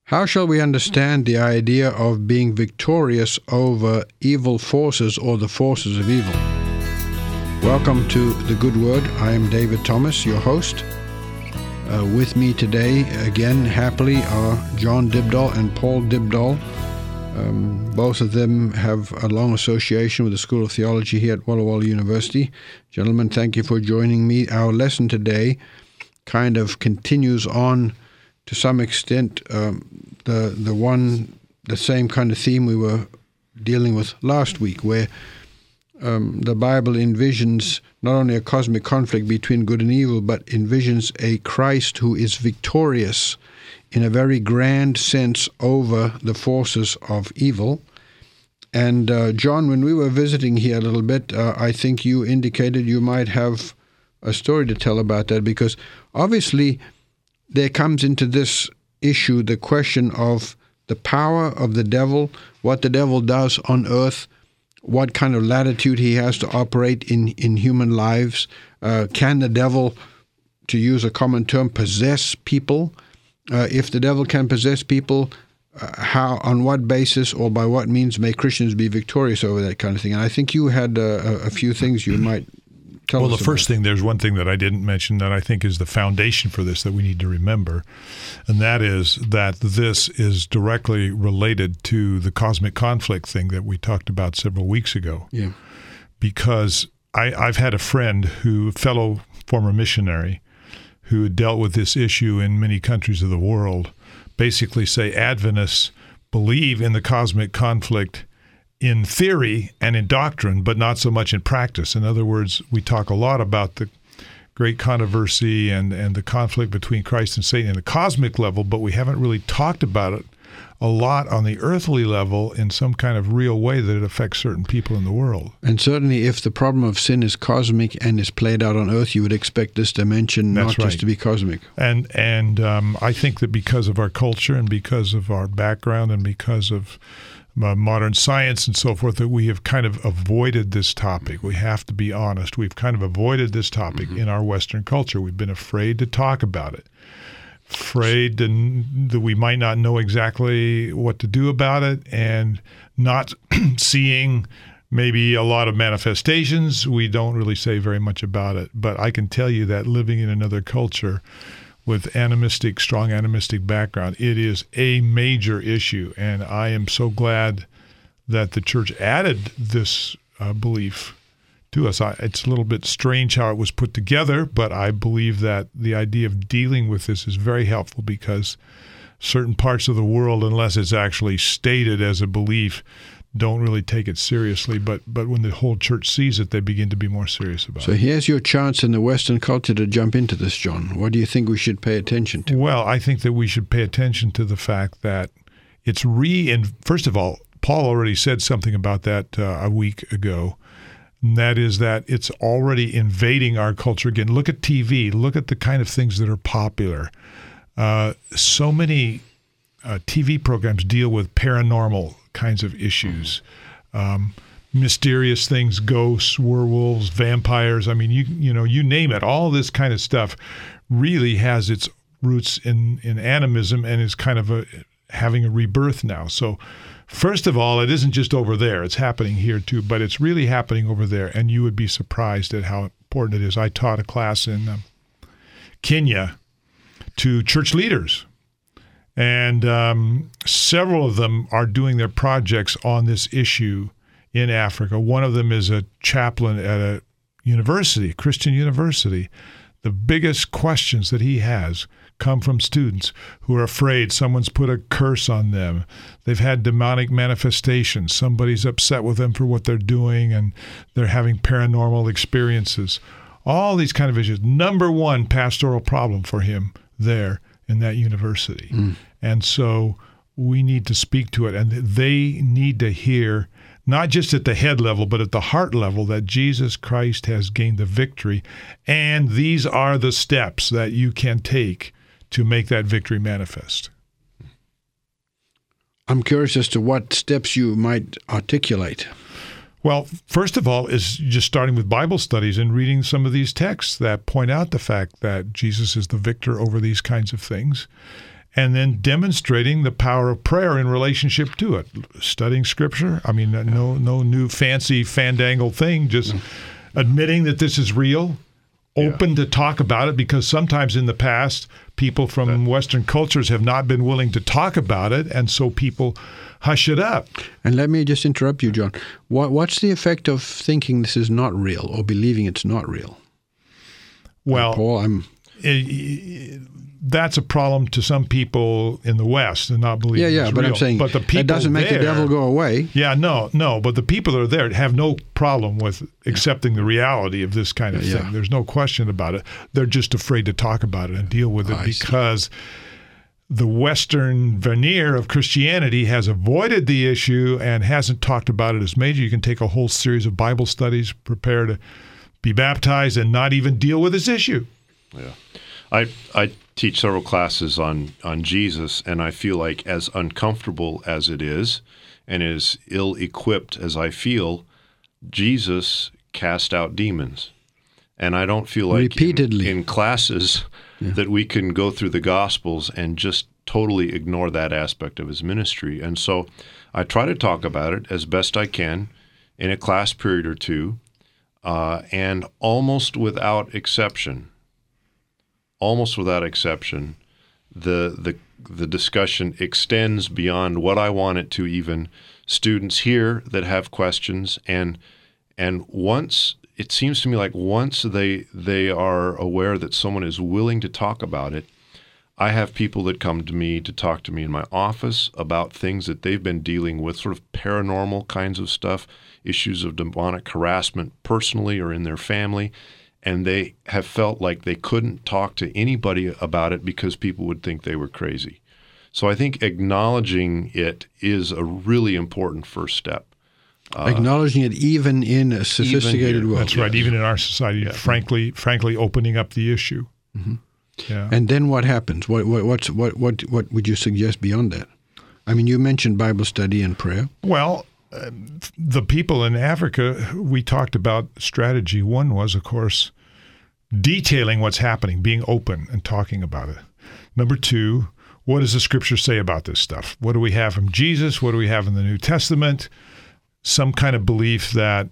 How shall we understand the idea of being victorious over evil forces or the forces of evil? Welcome to The Good Word. I am David Thomas, your host. With me today, again, happily, are John Dibdahl and Paul Dibdahl. Both of them have a long association with the School of Theology here at Walla Walla University. Gentlemen, thank you for joining me. Our lesson today kind of continues on to some extent the same kind of theme we were dealing with last week, where the Bible envisions not only a cosmic conflict between good and evil, but envisions a Christ who is victorious in a very grand sense over the forces of evil. And John, when we were visiting here a little bit, I think you indicated you might have a story to tell about that, because obviously there comes into this issue the question of the power of the devil, what the devil does on earth, what kind of latitude he has to operate in human lives. Can the devil, to use a common term, possess people? If the devil can possess people, how, on what basis or by what means may Christians be victorious over that kind of thing? And I think you had a few things you might tell us about. Well, the first thing, there's one thing that I didn't mention that I think is the foundation for this that we need to remember, and that is that this is directly related to the cosmic conflict thing that we talked about several weeks ago. Yeah. Because I've had a friend fellow former missionary, who had dealt with this issue in many countries of the world, basically say Adventists believe in the cosmic conflict in theory and in doctrine, but not so much in practice. In other words, we talk a lot about the great controversy and the conflict between Christ and Satan in the cosmic level, but we haven't really talked about it a lot on the earthly level in some kind of real way that it affects certain people in the world. And certainly if the problem of sin is cosmic and is played out on earth, you would expect this dimension just to be cosmic. And I think that because of our culture and because of our background and because of modern science and so forth, that we have kind of avoided this topic. We have to be honest. We've kind of avoided this topic in our Western culture. We've been afraid to talk about it. Afraid that we might not know exactly what to do about it, and not seeing maybe a lot of manifestations. We don't really say very much about it. But I can tell you that living in another culture with strong animistic background, it is a major issue. And I am so glad that the church added this belief to us. It's a little bit strange how it was put together, but I believe that the idea of dealing with this is very helpful, because certain parts of the world, unless it's actually stated as a belief, don't really take it seriously. But when the whole church sees it, they begin to be more serious about it. So here's your chance in the Western culture to jump into this, John. What do you think we should pay attention to? Well, I think that we should pay attention to the fact that it's first of all, Paul already said something about that a week ago. And that is that it's already invading our culture again. Look at TV. Look at the kind of things that are popular. So many TV programs deal with paranormal kinds of issues, mysterious things, ghosts, werewolves, vampires. I mean, you name it. All this kind of stuff really has its roots in animism and is kind of having a rebirth now. So first of all, it isn't just over there. It's happening here too, but it's really happening over there, and you would be surprised at how important it is. I taught a class in Kenya to church leaders, and several of them are doing their projects on this issue in Africa. One of them is a chaplain at a university, Christian university. The biggest questions that he has come from students who are afraid someone's put a curse on them. They've had demonic manifestations. Somebody's upset with them for what they're doing, and they're having paranormal experiences. All these kind of issues. Number one pastoral problem for him there in that university. And so we need to speak to it, and they need to hear, not just at the head level, but at the heart level, that Jesus Christ has gained the victory, and these are the steps that you can take to make that victory manifest. I'm curious as to what steps you might articulate. Well, first of all, is just starting with Bible studies and reading some of these texts that point out the fact that Jesus is the victor over these kinds of things. and then demonstrating the power of prayer in relationship to it. Studying Scripture. I mean, no new fancy fandangle thing, just admitting that this is real, open to talk about it, because sometimes in the past, people from Western cultures have not been willing to talk about it, and so people hush it up. And let me just interrupt you, John. What's the effect of thinking this is not real or believing it's not real? Well, Paul, that's a problem to some people in the West and not believing it's but real. I'm saying but the people that doesn't make the devil go away. Yeah, no. But the people that are there have no problem with accepting the reality of this kind of thing. There's no question about it. They're just afraid to talk about it and deal with it because the Western veneer of Christianity has avoided the issue and hasn't talked about it as major. You can take a whole series of Bible studies, prepare to be baptized, and not even deal with this issue. Yeah. I teach several classes on Jesus, and I feel like as uncomfortable as it is and as ill-equipped as I feel, Jesus cast out demons. And I don't feel like repeatedly in classes that we can go through the Gospels and just totally ignore that aspect of his ministry. And so I try to talk about it as best I can in a class period or two, and almost without exception, the discussion extends beyond what I want it to. Even students here that have questions, and once it seems to me like once they are aware that someone is willing to talk about it, I have people that come to me to talk to me in my office about things that they've been dealing with, sort of paranormal kinds of stuff, issues of demonic harassment personally or in their family. And they have felt like they couldn't talk to anybody about it because people would think they were crazy. So I think acknowledging it is a really important first step. Acknowledging it even in a sophisticated world. That's right, even in our society, frankly opening up the issue. Mm-hmm. Yeah. And then what happens? What would you suggest beyond that? I mean, you mentioned Bible study and prayer. Well, the people in Africa, we talked about strategy. One was, of course, detailing what's happening, being open and talking about it. Number two, what does the Scripture say about this stuff? What do we have from Jesus? What do we have in the New Testament? Some kind of belief that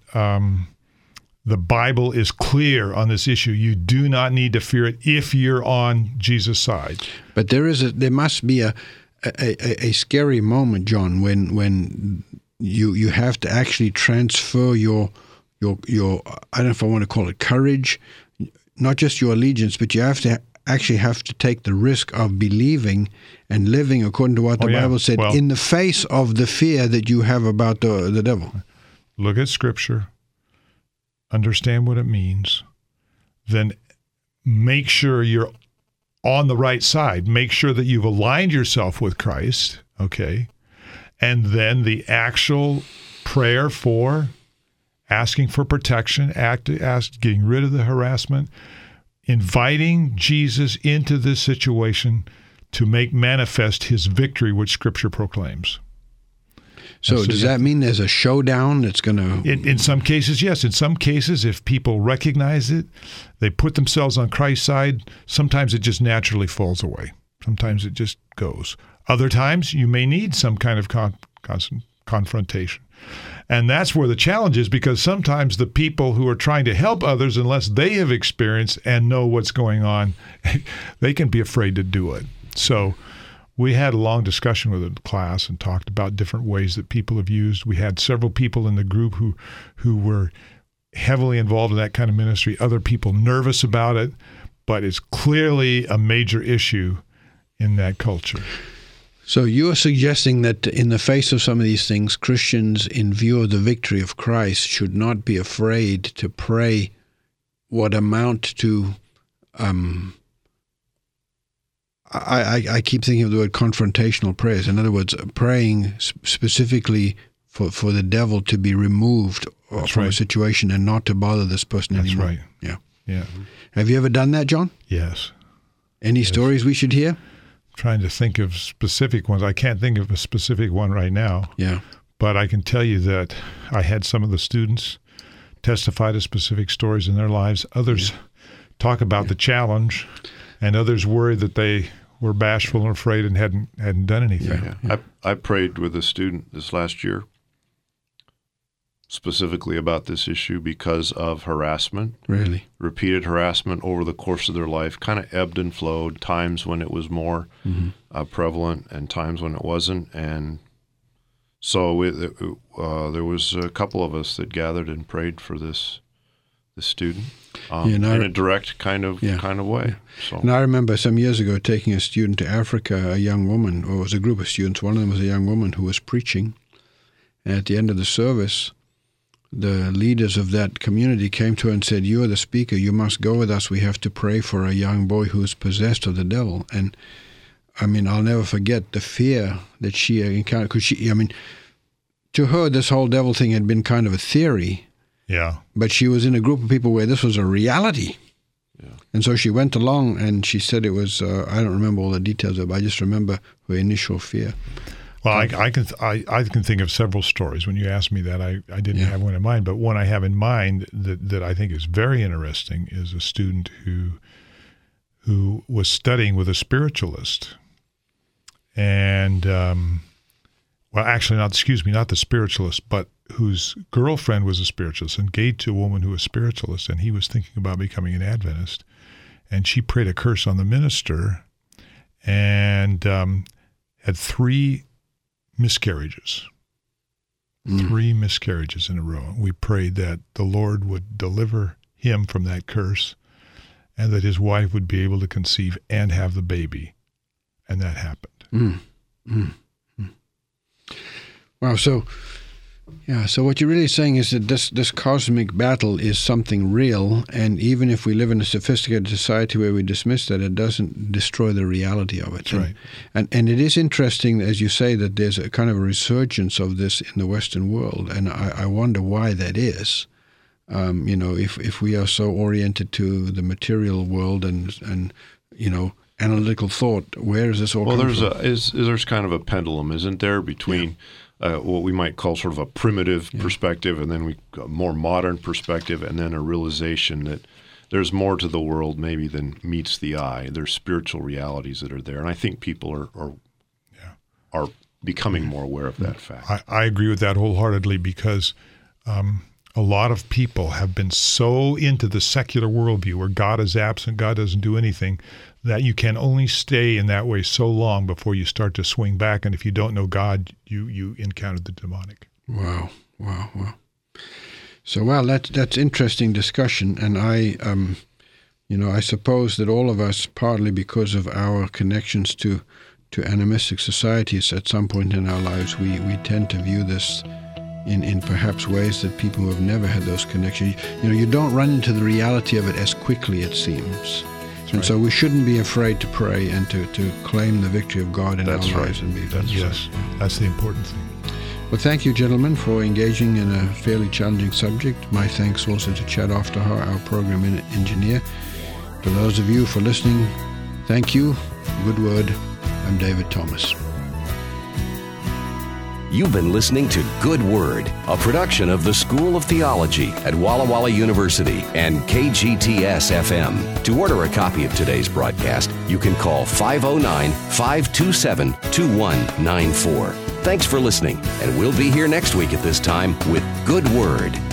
the Bible is clear on this issue. You do not need to fear it if you're on Jesus' side. But there must be a scary moment, John, when you have to actually transfer your I don't know if I want to call it courage, not just your allegiance, but you have to take the risk of believing and living according to what the Bible said in the face of the fear that you have about the devil. Look at Scripture, understand what it means, then make sure you're on the right side. Make sure that you've aligned yourself with Christ, okay? And then the actual prayer for asking for protection, getting rid of the harassment, inviting Jesus into this situation to make manifest his victory, which Scripture proclaims. So does that mean there's a showdown that's going to... In some cases, yes. In some cases, if people recognize it, they put themselves on Christ's side, sometimes it just naturally falls away. Sometimes it just goes. Other times, you may need some kind of confrontation. And that's where the challenge is, because sometimes the people who are trying to help others, unless they have experienced and know what's going on, they can be afraid to do it. So we had a long discussion with the class and talked about different ways that people have used. We had several people in the group who were heavily involved in that kind of ministry, other people nervous about it, but it's clearly a major issue in that culture. So you are suggesting that in the face of some of these things, Christians, in view of the victory of Christ, should not be afraid to pray what amount to... I keep thinking of the word confrontational prayers. In other words, praying specifically for the devil to be removed from a situation and not to bother this person anymore. That's right. Yeah. Have you ever done that, John? Yes. Any stories we should hear? Trying to think of specific ones. I can't think of a specific one right now. Yeah. But I can tell you that I had some of the students testify to specific stories in their lives. Others talk about the challenge, and others worry that they were bashful and afraid and hadn't done anything. Yeah. I prayed with a student this last year specifically about this issue because of harassment. Really? Repeated harassment over the course of their life, kind of ebbed and flowed, times when it was more prevalent and times when it wasn't. And so there was a couple of us that gathered and prayed for this student in a direct kind of way. So. And I remember some years ago taking a student to Africa, a young woman, or it was a group of students. One of them was a young woman who was preaching. And at the end of the service, the leaders of that community came to her and said, "You are the speaker. You must go with us. We have to pray for a young boy who is possessed of the devil." And I mean, I'll never forget the fear that she encountered. Because to her, this whole devil thing had been kind of a theory. Yeah. But she was in a group of people where this was a reality. Yeah. And so she went along, and she said it was, I don't remember all the details of it, but I just remember her initial fear. Well, I can think of several stories. When you asked me that, I didn't have one in mind, but one I have in mind that I think is very interesting is a student who was studying with a spiritualist. And, not the spiritualist, but whose girlfriend was a spiritualist, engaged to a woman who was a spiritualist, and he was thinking about becoming an Adventist. And she prayed a curse on the minister and had 3 miscarriages. 3 miscarriages in a row. We prayed that the Lord would deliver him from that curse and that his wife would be able to conceive and have the baby. And that happened. Wow, so what you're really saying is that this cosmic battle is something real, and even if we live in a sophisticated society where we dismiss that, it doesn't destroy the reality of it. That's right. And it is interesting, as you say, that there's a kind of a resurgence of this in the Western world, and I wonder why that is. If we are so oriented to the material world and analytical thought, where is this all coming from? There's kind of a pendulum, isn't there, between what we might call sort of a primitive perspective, and then a more modern perspective, and then a realization that there's more to the world maybe than meets the eye. There's spiritual realities that are there, and I think people are becoming more aware of that fact. I agree with that wholeheartedly because a lot of people have been so into the secular worldview where God is absent, God doesn't do anything, that you can only stay in that way so long before you start to swing back. And if you don't know God, you encounter the demonic. Wow. So, that's interesting discussion. And I suppose that all of us, partly because of our connections to animistic societies at some point in our lives, we tend to view this in perhaps ways that people who have never had those connections, you don't run into the reality of it as quickly, it seems. And so we shouldn't be afraid to pray and to claim the victory of God in our lives. And that's the important thing. Well, thank you, gentlemen, for engaging in a fairly challenging subject. My thanks also to Chad Afterhar, our program engineer. For those of you for listening, thank you. Good word. I'm David Thomas. You've been listening to Good Word, a production of the School of Theology at Walla Walla University and KGTS-FM. To order a copy of today's broadcast, you can call 509-527-2194. Thanks for listening, and we'll be here next week at this time with Good Word.